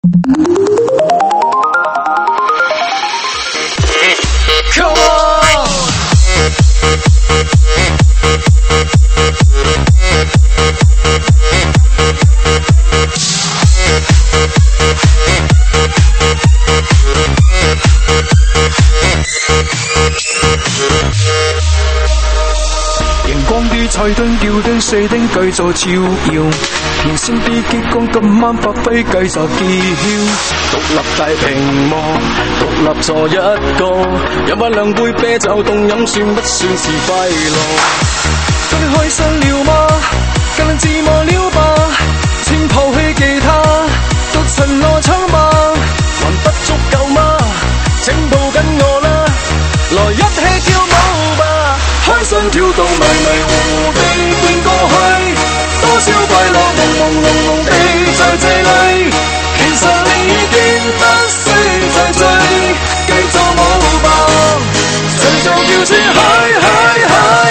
彩燈吊燈四釘繼續照耀，連線 B 激光今晚發揮繼續揭曉。獨立大屏幕，獨立坐一個，飲翻兩杯啤酒凍飲算不算是快樂？今天開心了嗎？更能自摸了吧？請拋棄吉他，獨陳我唱吧，還不足夠嗎？請抱緊我啦，來一起跳舞吧！開心跳動迷迷糊地變過去，多少快樂朦朦朧朧地在這裏，其實你已經不需再追，繼續舞吧，隨就叫聲嗨嗨嗨！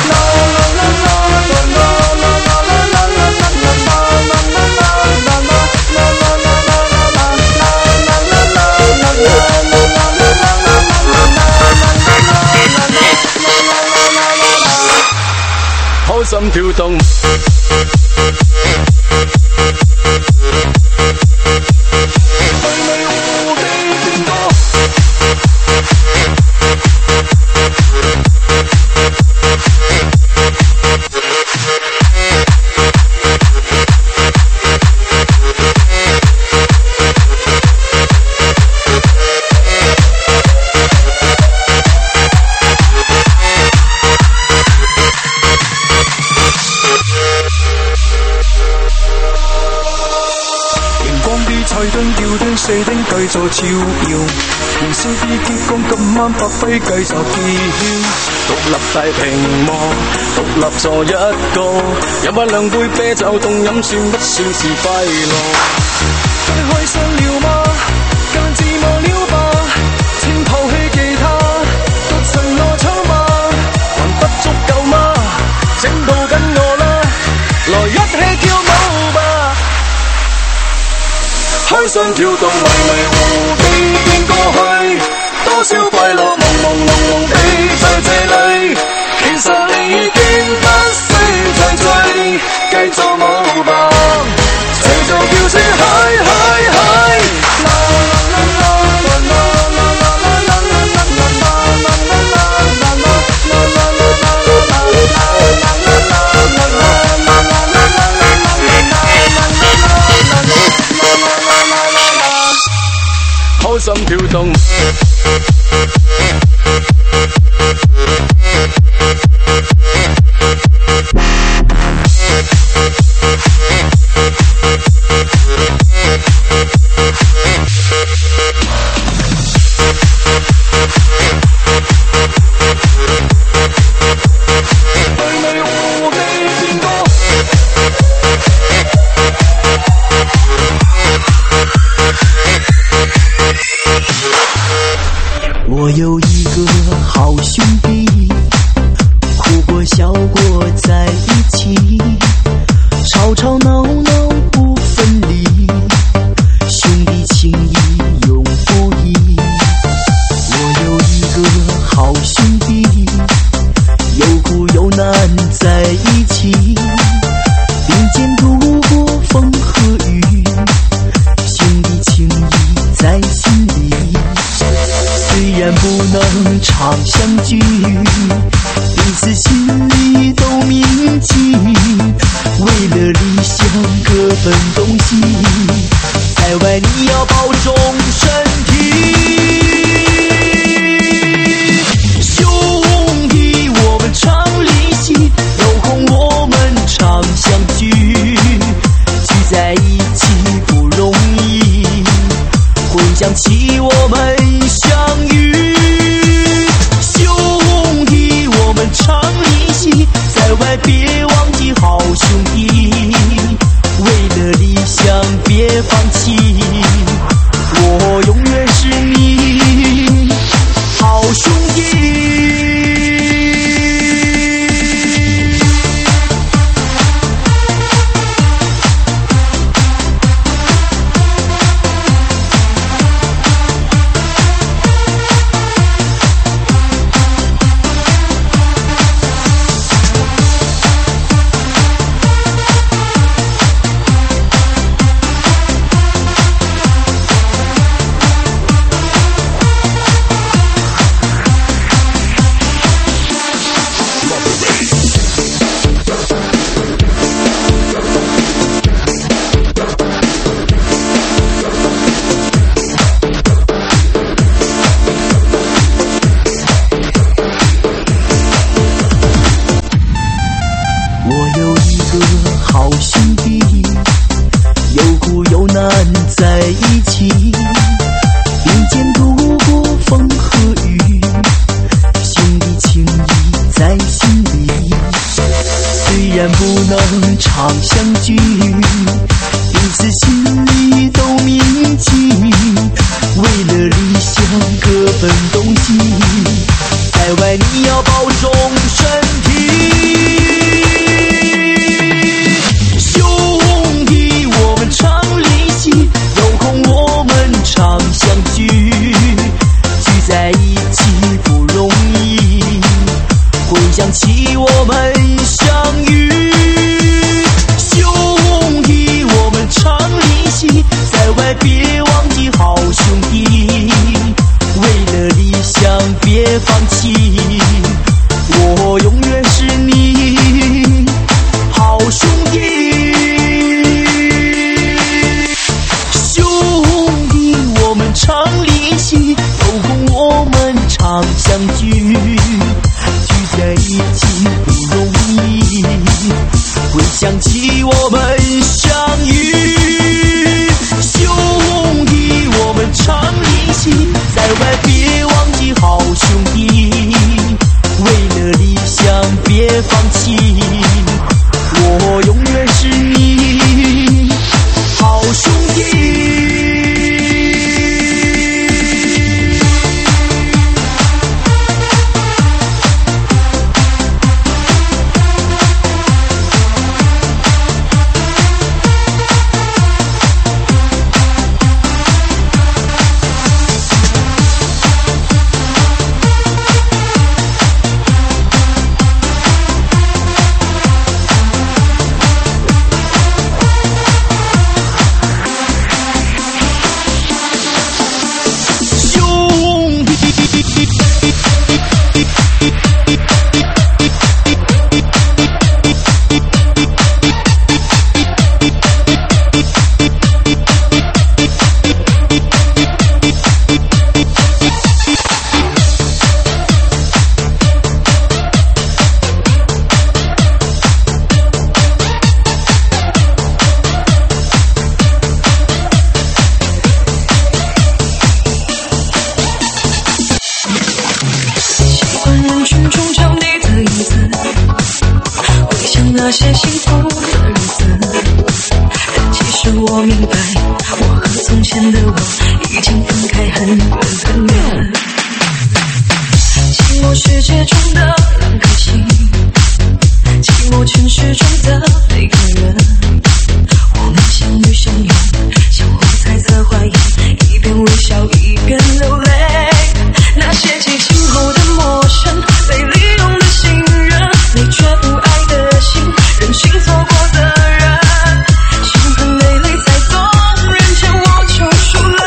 開心跳動。四釘繼續照耀，連線 B 激光今晚發揮繼續揭曉。獨立大屏幕，獨立坐一個，飲翻兩杯啤酒凍飲算不算是快樂？你開心了嗎？更自摸了吧？請拋棄吉他，獨陳我唱吧，還不足夠嗎？請抱緊我啦，來一起跳舞吧！開心跳動，迷迷糊地變過去，多少快樂朦朦朧朧地在這裏，其實你已經不需再追，繼續舞吧，隨就叫聲嗨嗨嗨！開心跳動。 我有一個好兄弟，哭過笑過在一起，吵吵鬧鬧不分離，兄弟情誼永不移。我有一個好兄弟，有苦有難在一起，并肩度過風和雨，兄弟情誼在心裡。雖然不能常相聚，彼此心裡都銘記，為了理想各奔東西，在外你要保重身體。兄弟我們常聯繫，有空我們常相聚，聚在一起不容易，回想起我們相遇，兄弟我們常聯繫，在外別忘記好兄弟，為了理想別放棄，我永遠是你好兄弟。 一起，并肩度过风和雨，兄弟情谊在心里。虽然不能常相聚，彼此心里都铭记。为了理想各奔东西，在外你要保重身体。兄弟，我们常联系，有空我们常相聚，聚在一起不容易，回想起我们相遇。兄弟，我们常联系，在外别忘记好兄弟，为了理想别放弃，我永远是你好兄弟。兄弟，我们常联系，有空我们常相聚，聚在一起不容易，回想起我们相遇。兄弟，我们常联系，在外别忘记好兄弟，为了理想别放弃，我永远是你好兄弟。 那些幸福的日子，但其实我明白，我和从前的我已经分开很远很远。寂寞世界中的两颗心，寂寞城市中的每个人，我们相遇相拥，相互猜测怀疑，一边微笑一边流泪。那些激情后的陌生，被利用的信任，你却不爱的心，任性错过的人，伤痕累累才懂，人间我就输了。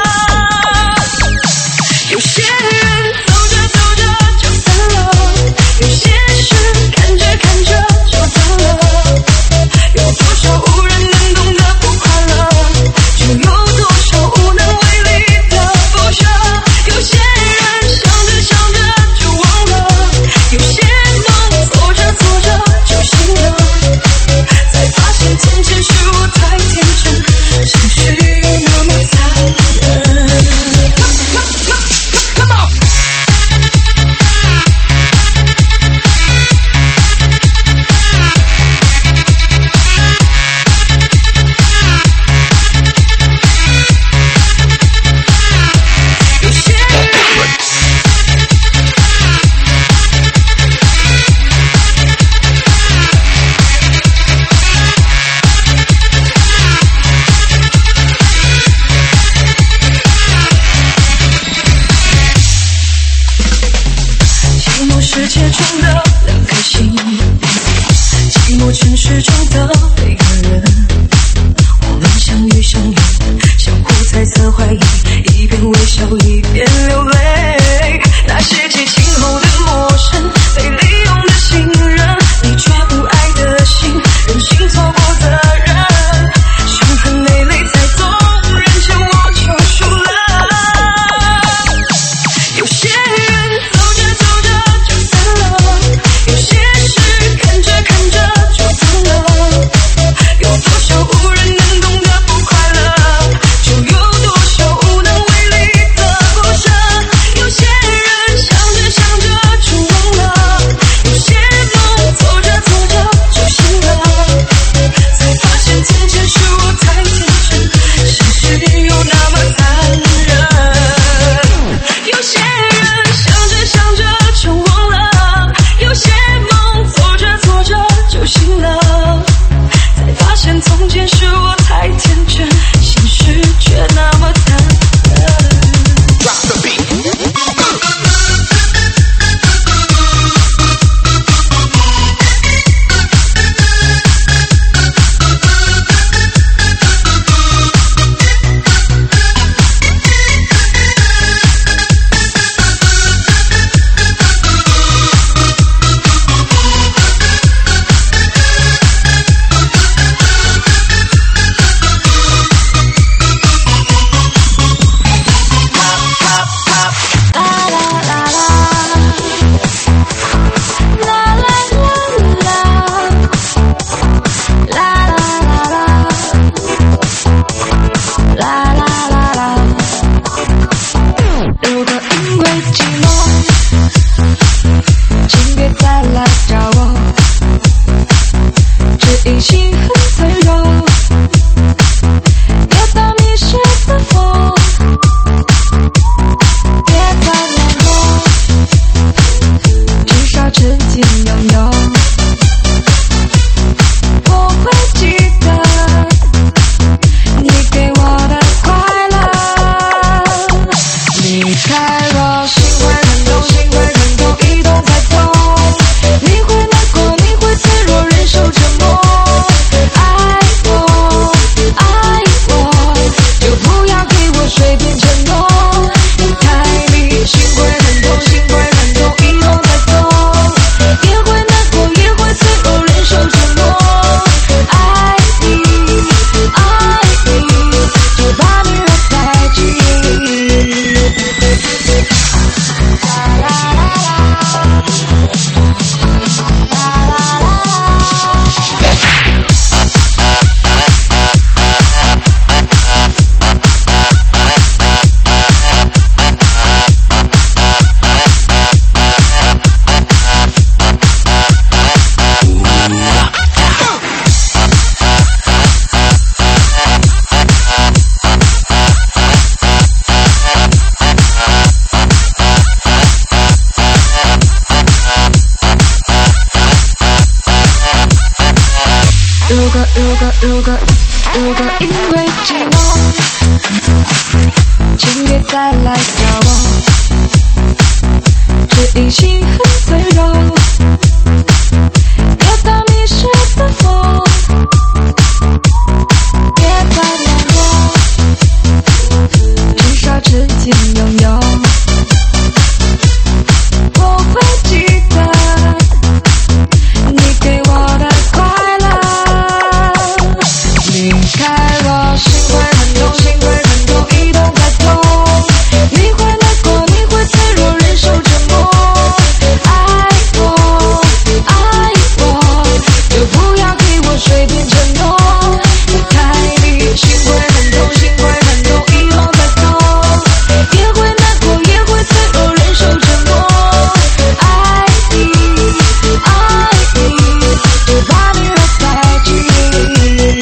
有些人走着走着就散了，有些事看着看着就断了，有多少无人能懂的不快乐，就有多少无能为力的不舍。有些人想着想着就忘了，有些梦做着做着就醒了，才发现从前是我太天真，情绪又那么残忍。寂寞世界中的两颗心，寂寞城市中的每个人，我们相遇相拥，相互猜测怀疑，一边微笑一边流泪。那些激情后的陌生，被利用的信任，你却不爱的心，任性错过的人，伤痕累累才懂，人间我就输了。有些人走着走着就散了，有些事看着看着就断了，有多少无人能懂的不快乐，就有多寂寞，请别再来找我，只因心很脆弱，别把迷失的风，别再难过，至少曾经拥有。我会记得你给我的快乐，离开我心会很痛，心会很痛，一动再痛，你会难过，你会脆弱，忍受折磨，爱我爱我，就不要给我随便承诺，离开你心会很痛，心会很痛，一动再痛，也会难过，也会脆弱，忍受折磨，爱你爱你，就把你留在记忆。如果因为寂寞，请别再来找我，只因心很脆弱，别把迷失的风，别再难过，至少曾经拥有。我会记得你给我的快乐，离开我心会很痛，心会很痛，一动再痛，你会难过，你会脆弱，忍受折磨，爱我爱我，就不要给我随便承诺，离开你心会很痛，心会很痛，一动再痛，也会难过，也会脆弱，忍受折磨，爱你爱你，就把你留在记忆。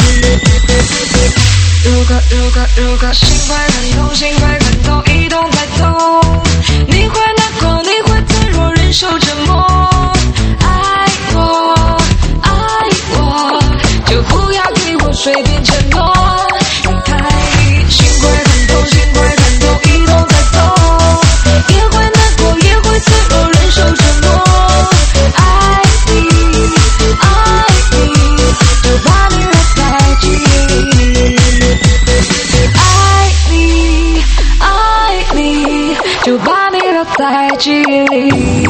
如果心会很痛，心会很痛，一动再痛，你会难过，你会脆弱，忍受折磨，爱我爱我，就不要给我随便承诺，离开你心会很痛，心会很痛，一动再痛，也会难过，也会脆弱，忍受折磨，爱你爱你，就把你留在记忆。爱你爱你，就把你留在记忆里。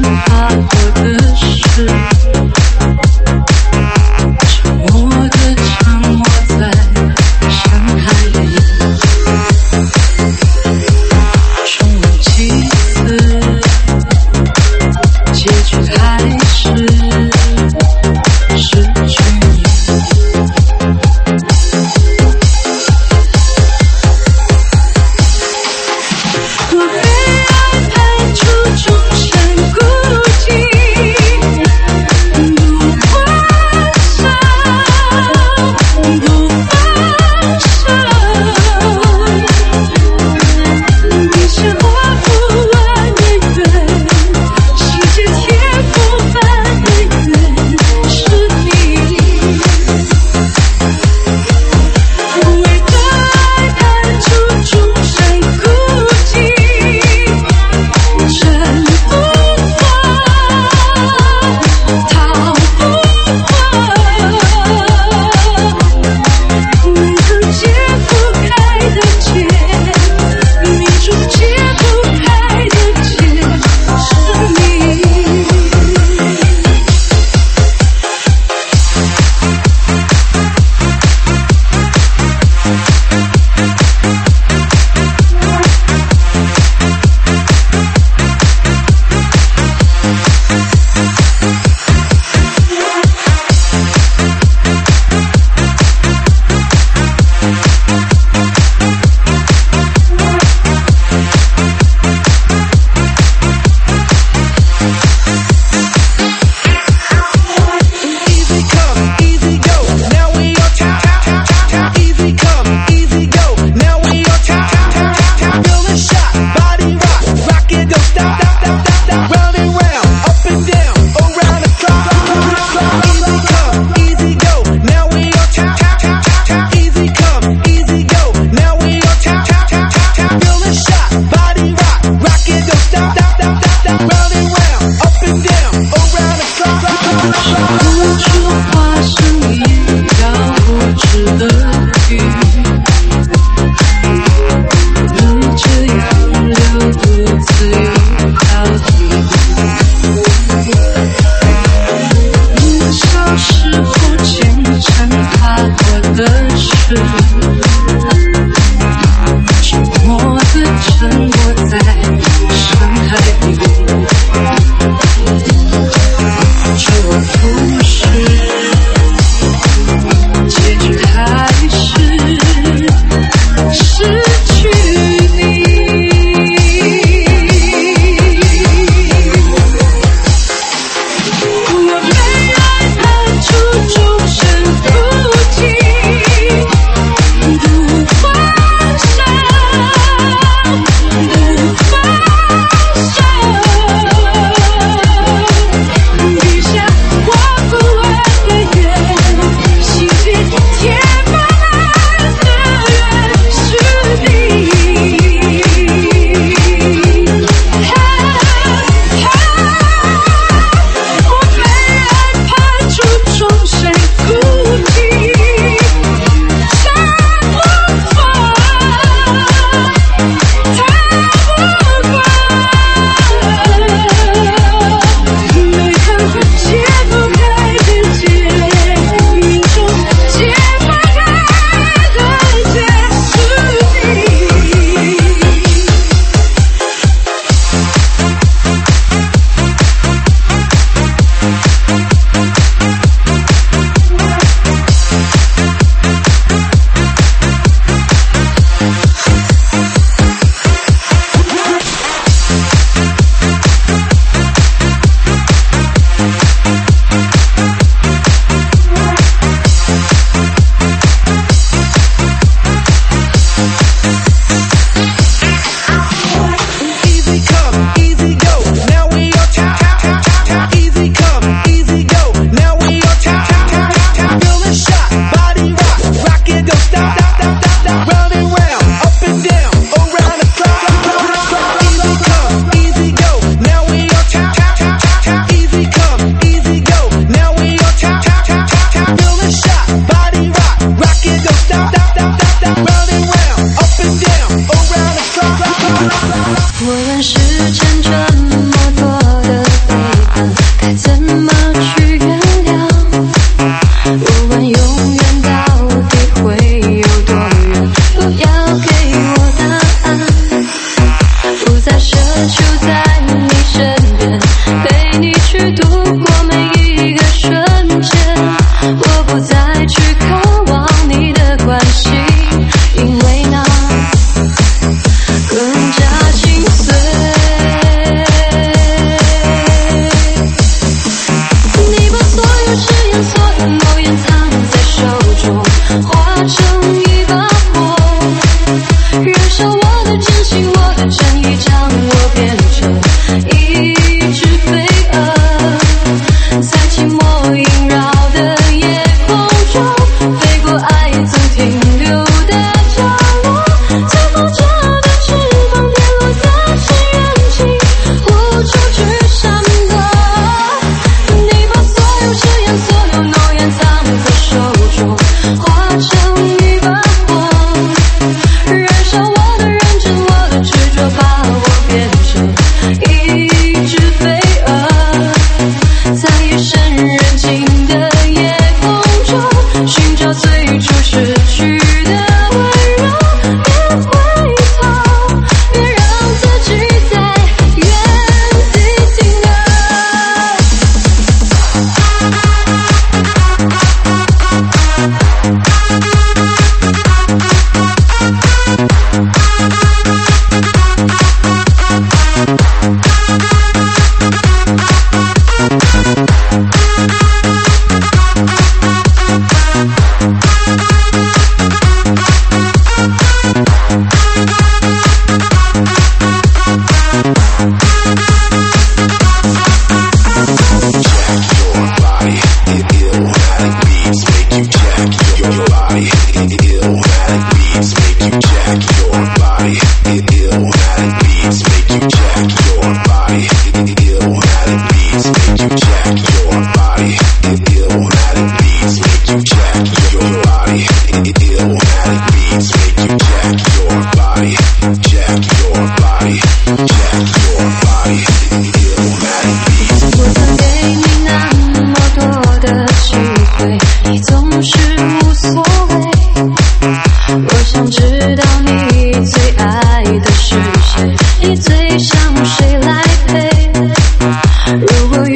怕过的事，沉默地沉没在深海里，重温几次，结局还是失去你。我被爱排除，终身孤寂。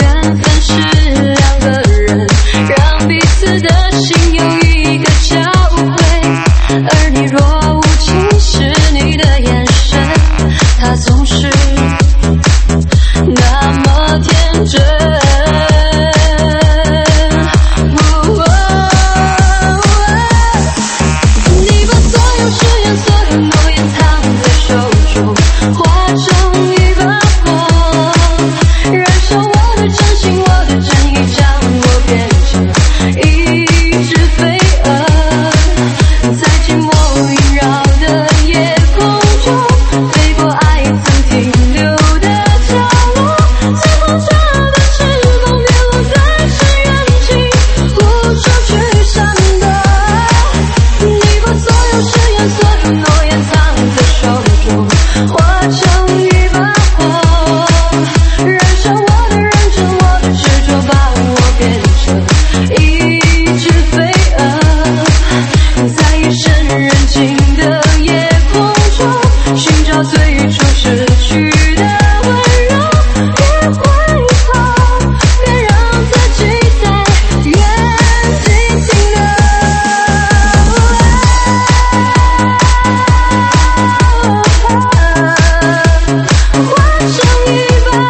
缘分是两个人，让彼此的心有一个交汇。而你若无其事，你的眼神，它总是那么天真。你把所有誓言、所有诺言藏在手中，化成一把火，燃烧我的真心，我的真意，将我变成一只飞蛾，在寂寞萦绕的夜空中，飞过爱曾停留的角落，最后这段翅膀跌落在深渊尽无处去闪躲。你把所有誓言、所有诺言藏在手中，化成一把火，燃烧我的认真，我的执着，把我变成一只飞蛾，在夜深人静的夜空中，寻找最初失去的温柔。别回头，别让自己在原地停留。化成一把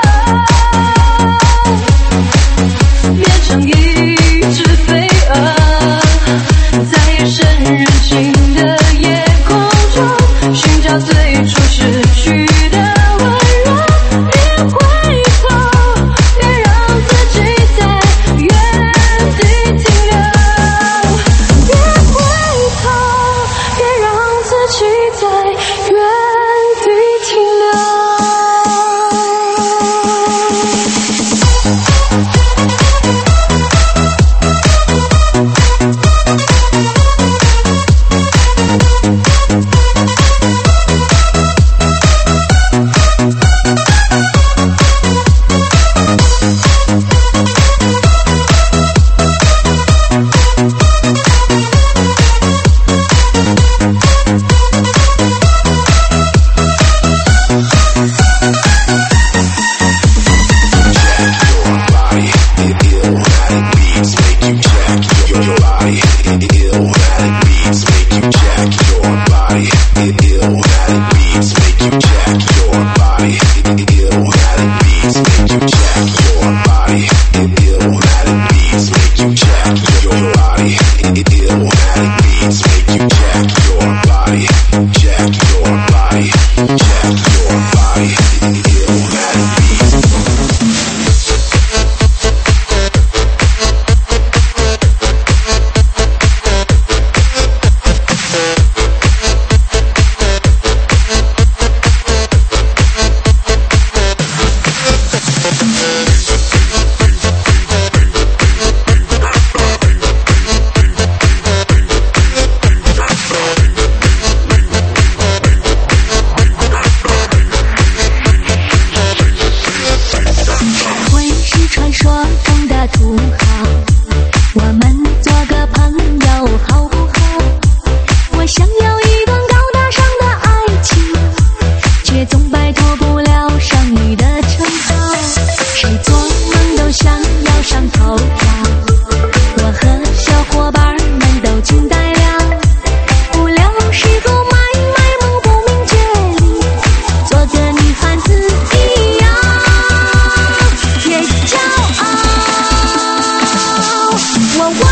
火，变成一只飞蛾，在夜深人静的夜空中，寻找最初失去的温柔。别回头，别让自己在原地停留。别回头，别让自己在原地停留。我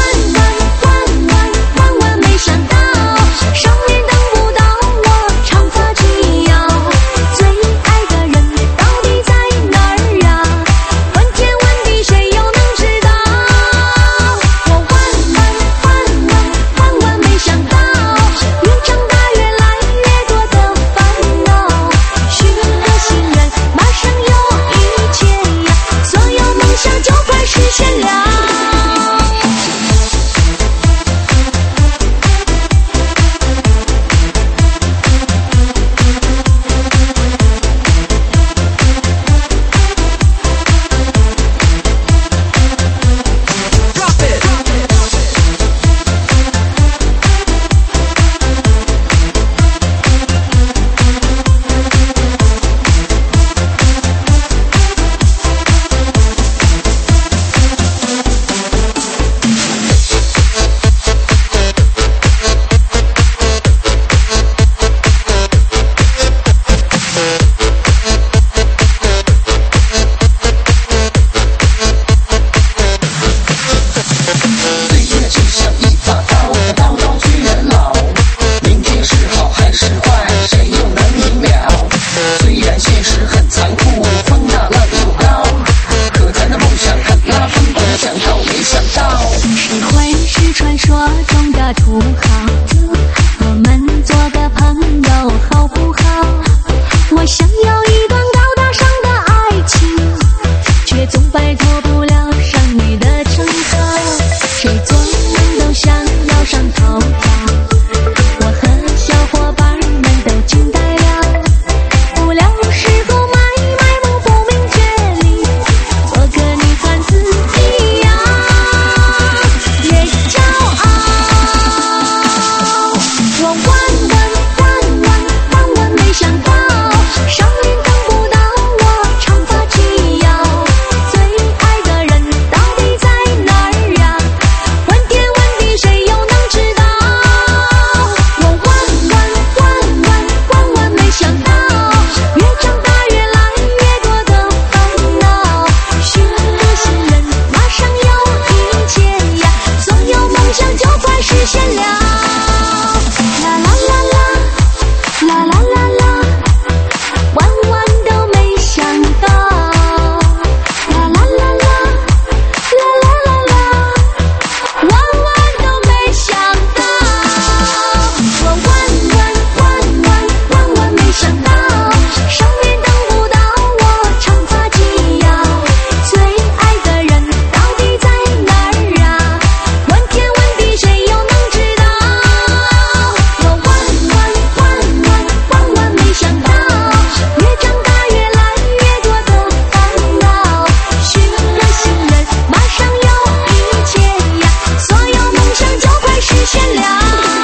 摆脱不了上你的称号，谁做梦都想要上头条。我和小伙伴们都惊呆了，无聊时候埋没不明觉里，做个你看自己呀，别骄傲。我万万没想到，上面等不到我长发及腰，最爱的人到底在哪儿呀？问天问地谁又能知道？我万万没想到，越长大越来越多的烦恼，寻个新人马上有一切呀，所有梦想就快实现了。啦啦啦啦，啦啦啦啦，万万都没想到。啦啦啦啦，啦啦啦啦，万万都没想到。我万万没想到，上面等不到我长发及腰，最爱的人到底在哪儿啊？问天问地谁又能知道？我万万没想到，越长大越来越多的烦恼，寻个新人马上有一切呀，所有梦想就快实现了。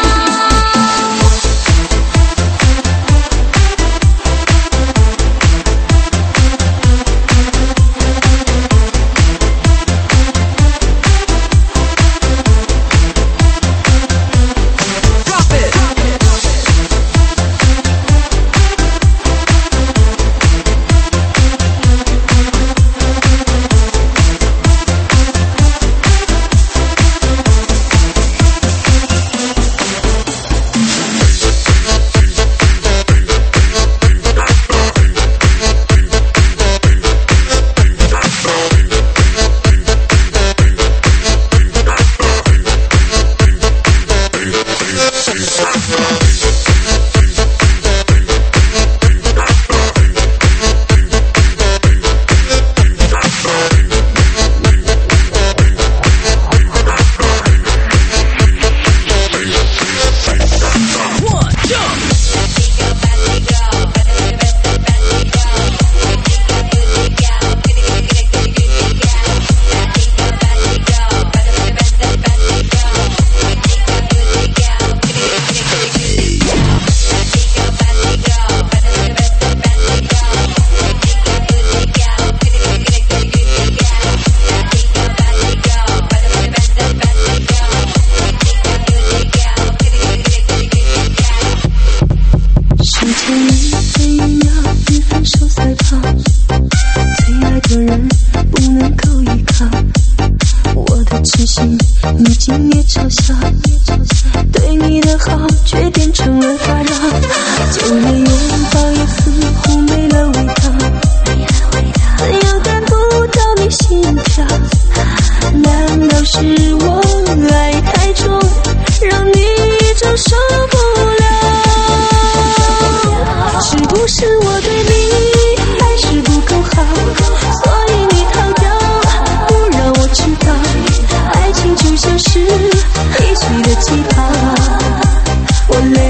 时间1分1秒1分手赛跑，最爱的人不能够依靠，我的痴心你竟也嘲笑，对你的好却变成了打扰，就连拥抱也似乎没了味道，怎样感不到你心跳？难道是我爱太重，让你一直受不了？是不是我对你还是不够好，所以你逃掉，不让我知道，爱情就像是易碎的气泡，我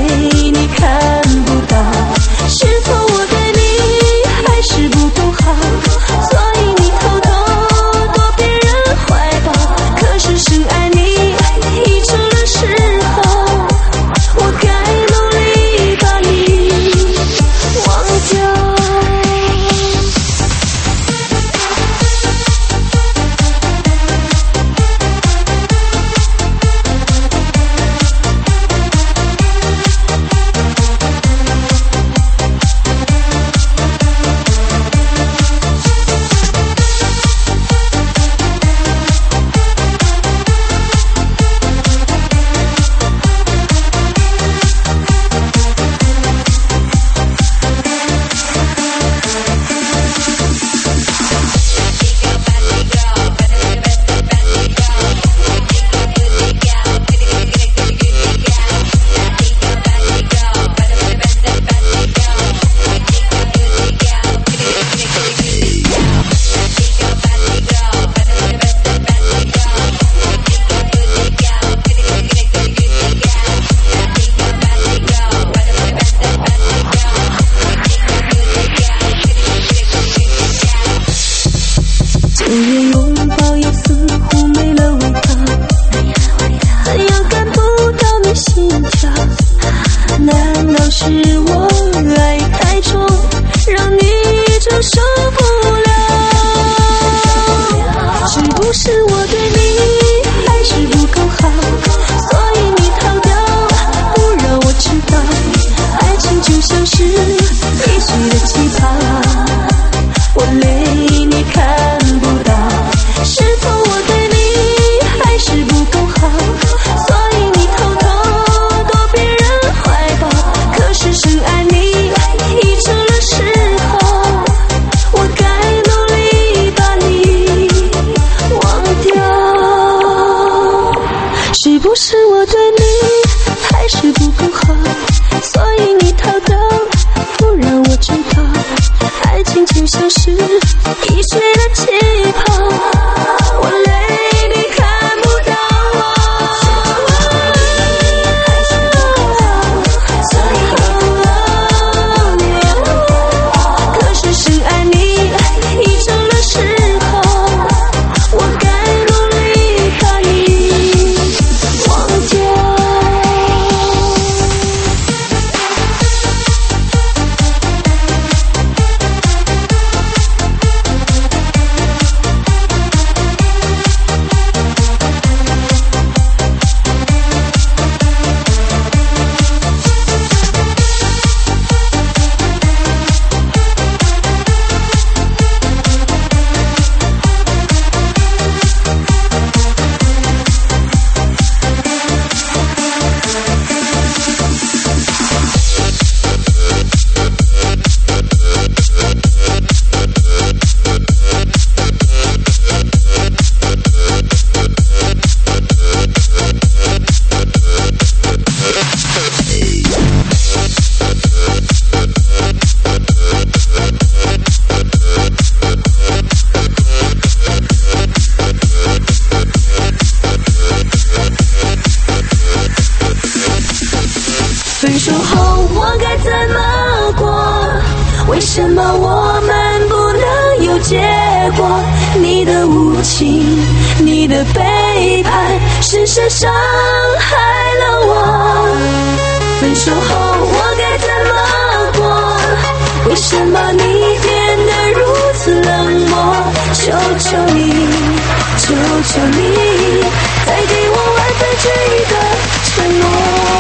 的无情，你的背叛深深伤害了我。分手后我该怎么过？为什么你变得如此冷漠？求求你，求求你，再给我1%的承诺。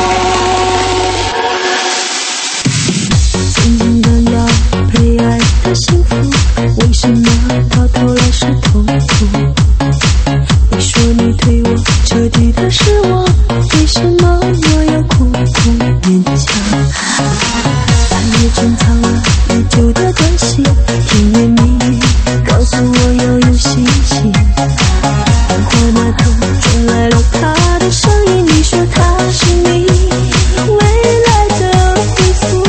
曾经感到被爱的幸福，为什么到头来是痛苦？你说你对我彻底的失望，为什么我要苦苦勉强？半夜珍藏了已久的关系，甜言蜜语告诉我要有信心。电话那头传来了他的声音，你说他是你未来的归宿。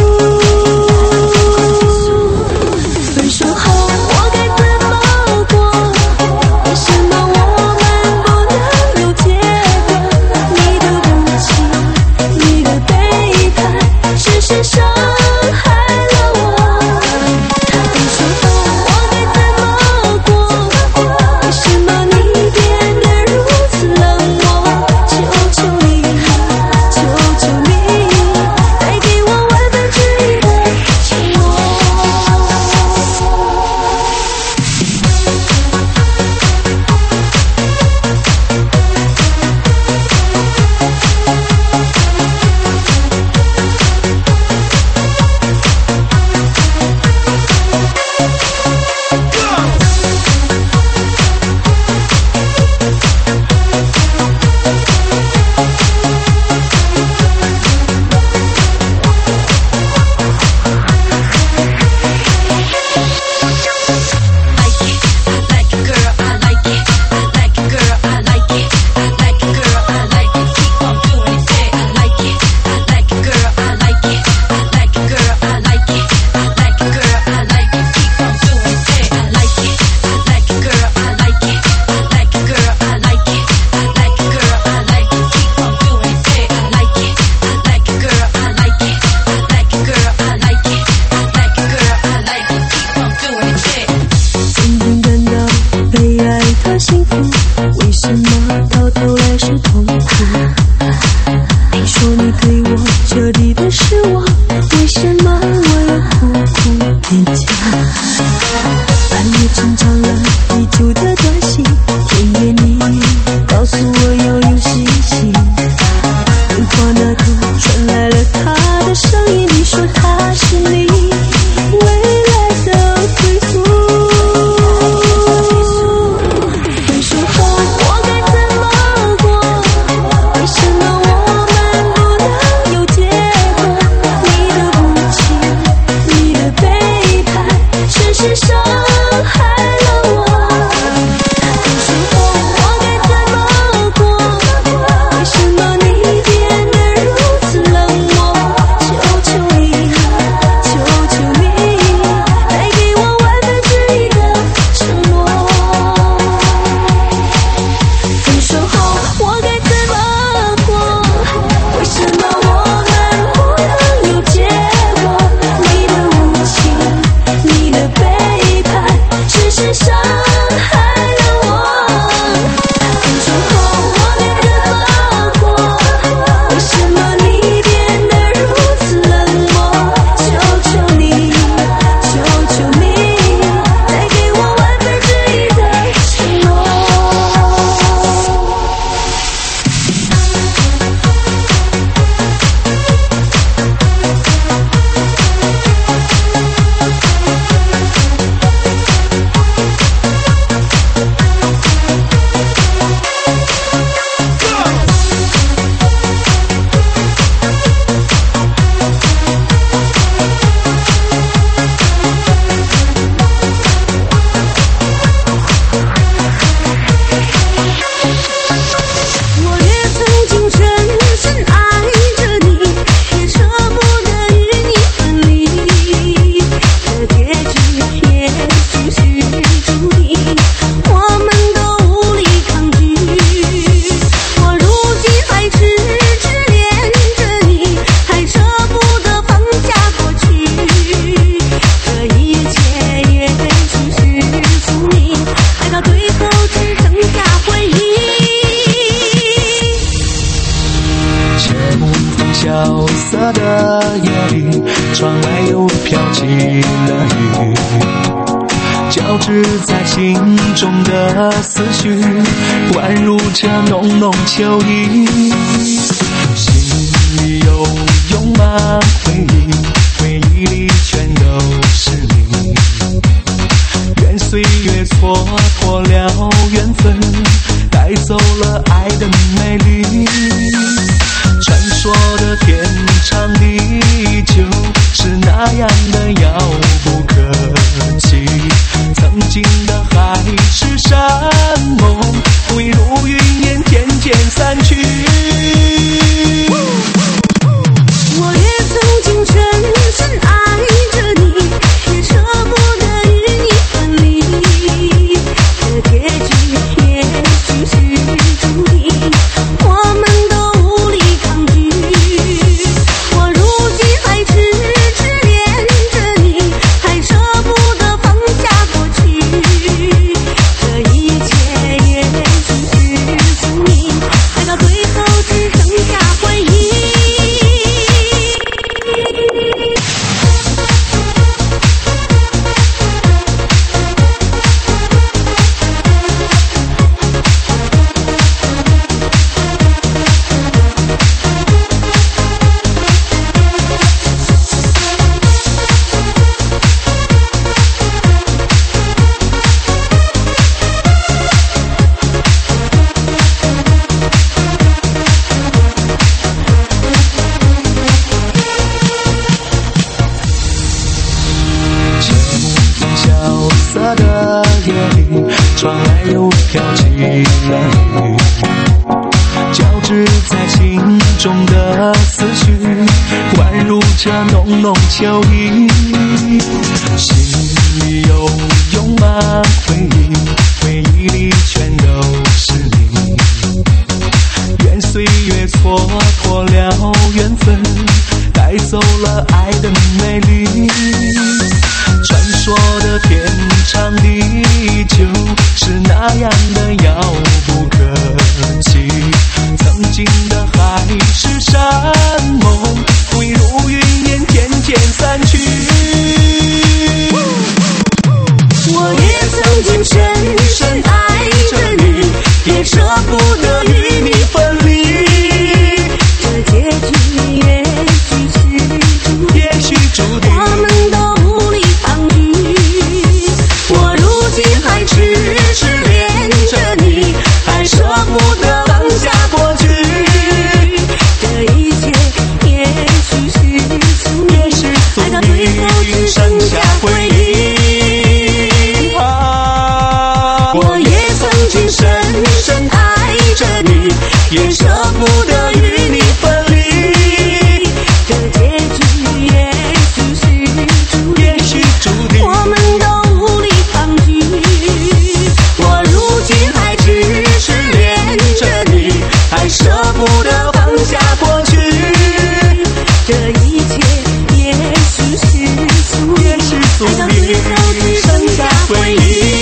分手后我该怎么过？为什么我们不能有结果？你的无情，你的背叛深深伤害了我。分手后我该怎么过？为什么你变得如此冷漠？求求你，求求你，再给我1%的承诺。曾经感到被爱的幸福，为什么到头来是痛苦？你说你对我彻底的失望，为什么我要苦苦勉强？半夜珍藏了已久的关系，甜言蜜语告诉我要有信心。电话那头传来了他的声音，你说他是你未来的归宿。分手后我该怎么过？为什交织在心中的思绪，宛如这浓浓秋意。心里有涌满回忆，回忆里全都是你。愿岁月蹉跎了缘分，带走了爱的美丽。传说的天长地久，是那样的遥不可及。曾经的海誓山盟，会如云烟渐渐散去。 我也曾经深深爱着你，也舍不得与你分离。这结局也许是注定，我们都无力抗拒。我如今还痴痴恋着你，还舍不得放下过去。这一切也许是宿命，爱到最后只剩下回忆。 窗外又飘起了雨，交织在心中的思绪，宛如这浓浓秋意。心里有涌满回忆，回忆里全都是你。愿岁月蹉跎了缘分，带走了爱的美丽。传说的天长地久，是那样的遥不可及。曾经的海誓山盟，会如云烟渐渐散去。 我也曾经深深爱着你，也舍不得与你分离。这结局也许是注定，我们都无力抗拒。我如今还痴痴恋着你，还舍不得放下过去。这一切也许是宿命，爱到最后只剩下回忆。我也曾经深深爱着你，也舍不得与你分离。这结局也许是注定，我们都无力抗拒。我如今还痴痴恋着你，还舍不得放下过去。这一切也许是宿命，爱到最后只剩下回忆。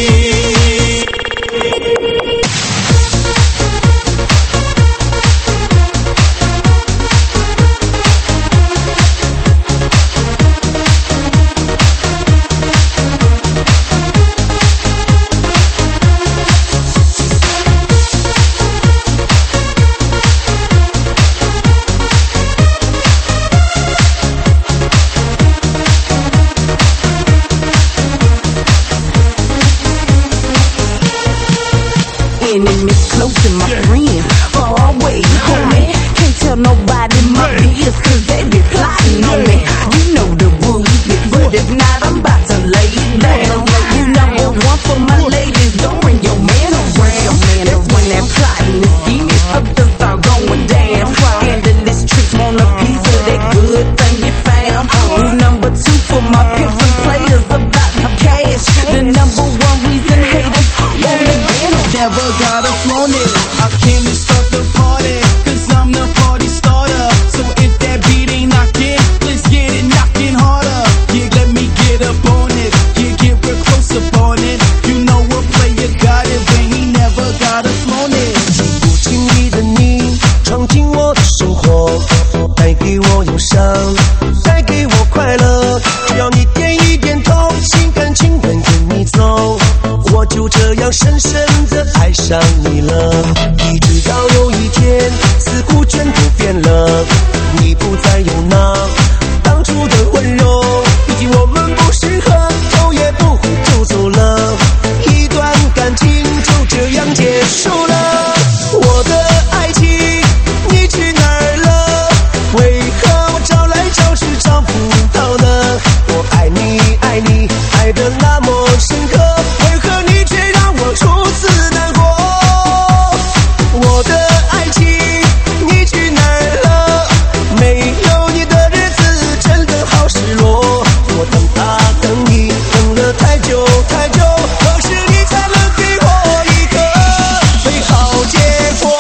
Enemy close and my friend far away, homie. Can't tell nobody my business 'cause they be plotting on me. You know the rules, but if not, I'm about to lay down. You number one for my ladies, don't bring your man around. That's when that plotting and scheming up to start going down. Scandalous tricks, want a piece of that good thing you found. You number two for my pimps and players about the cash. The number one reason haters wanna get on. Never gotta flaunt it. I came to start the party, 'cause I'm the party starter. So if that beat ain't knocking, let's get it knocking harder. Yeah, let me get up on it. Yeah, get real close up on it. You know a player got it when he 择爱上你了，一直到有一天，似乎全都变了，你不再有那当初的温柔，毕竟我们不适合，头也不回就走了，一段感情就这样结束了。我的爱情，你去哪儿了？为何我找来找去找不到呢？我爱你，爱你，爱得那么深刻，为何你却让我如此难过？我的爱情，你去哪儿了？没有你的日子真的好失落。我等啊等你，等了太久太久，可是你才能给我一个美好结果。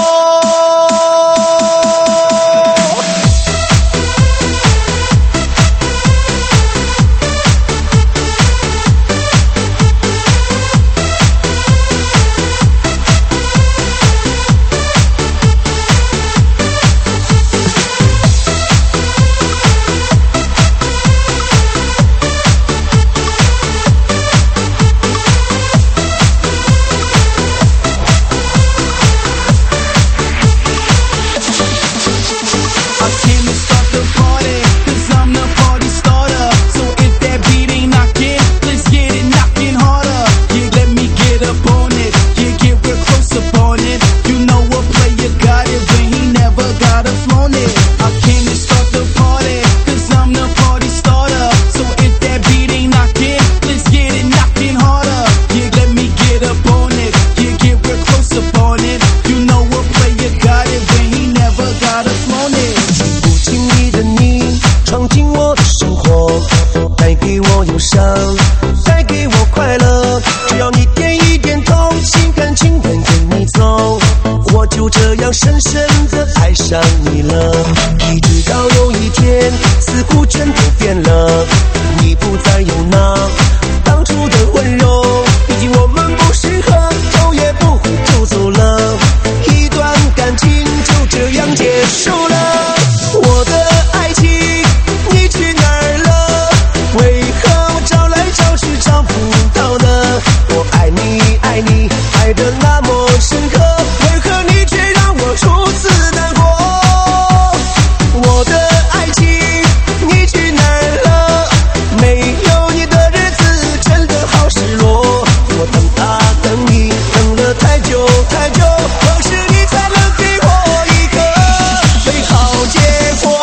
带给我快乐，只要你点一点头，心甘情愿跟你走，我就这样深深地爱上你了，一直到有一天，似乎全都变了，你不再有那当初的温柔，毕竟我们不适合，头也不回就走了，一段感情就这样结束了。我的爱情，你去哪儿了？为何找来找去找不到呢？我爱你，爱你，爱得那么深刻，为何你却让我如此难过？我的爱情，你去哪儿了？没有你的日子真的好失落。我等啊等你，等了太久太久，可是你才能给我一个美好结果。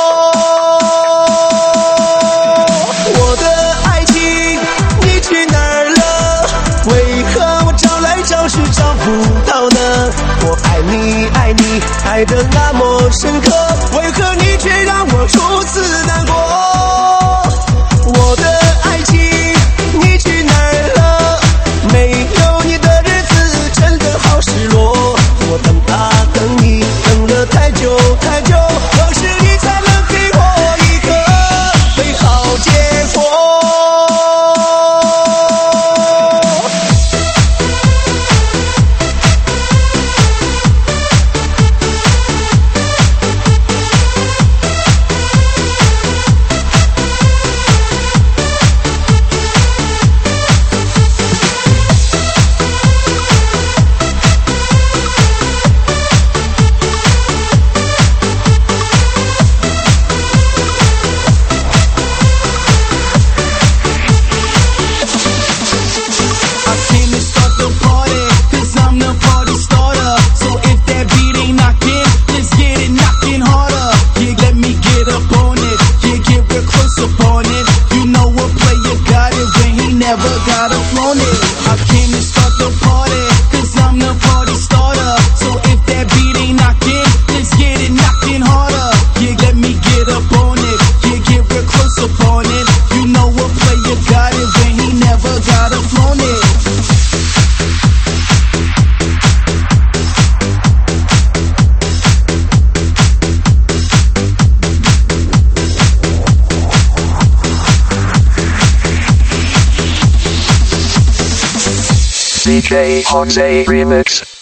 我的爱情，你去哪儿了？为何我找来找去找不到呢？我爱你，爱你，爱得那么深刻，为何你却让我如此难过？我的爱情，你去哪儿了？没有你的日子真的好失落。我等啊等你，等了太久太久，可是你才能给我一个美好结果。 DJ Jose Remix.